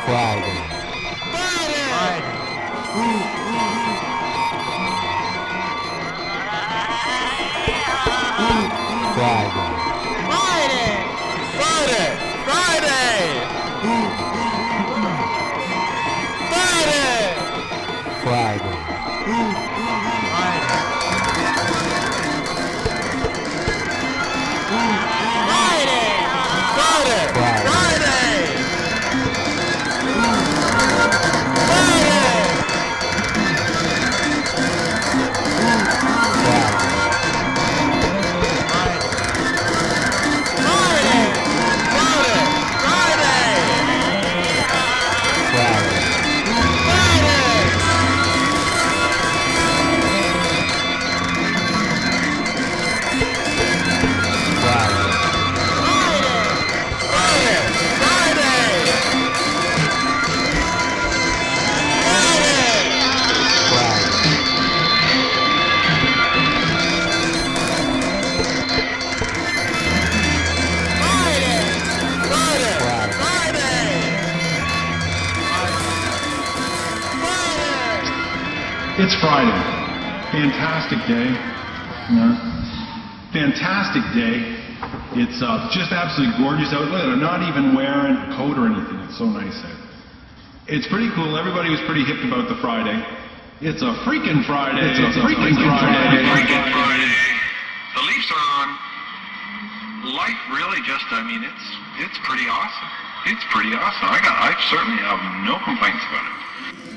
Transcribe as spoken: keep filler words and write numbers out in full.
Friday. Friday. Friday. Friday. Friday! Friday. Friday! Friday. Friday. Friday! Friday. It's Friday. Fantastic day. Yeah. Fantastic day. It's uh, just absolutely gorgeous out. Look, I'm not even wearing a coat or anything. It's so nice out. It's pretty cool. Everybody was pretty hipped about the Friday. It's a freaking Friday. It's a, it's a freaking, freaking Friday. Friday. Freaking Friday. The Leafs are on. Life really just, I mean, it's it's pretty awesome. It's pretty awesome. I got, I certainly have no complaints about it.